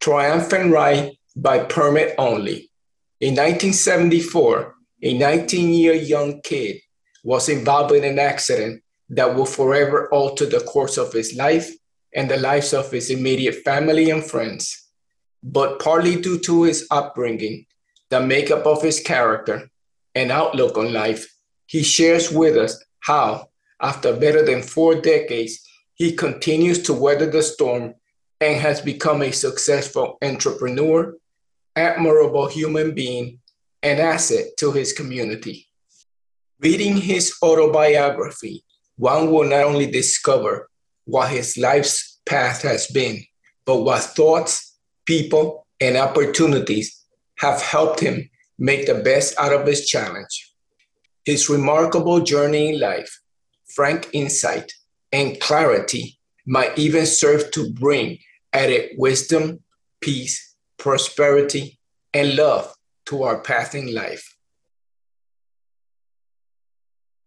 Triumphant Ride by Permit Only. In 1974, a 19-year young kid was involved in an accident that will forever alter the course of his life and the lives of his immediate family and friends. But partly due to his upbringing, the makeup of his character, and outlook on life, he shares with us how, after better than 4 decades, he continues to weather the storm and has become a successful entrepreneur, admirable human being, and asset to his community. Reading his autobiography, one will not only discover what his life's path has been, but what thoughts, people, and opportunities have helped him make the best out of his challenge. His remarkable journey in life, frank insight, and clarity might even serve to bring added wisdom, peace, prosperity, and love to our path in life.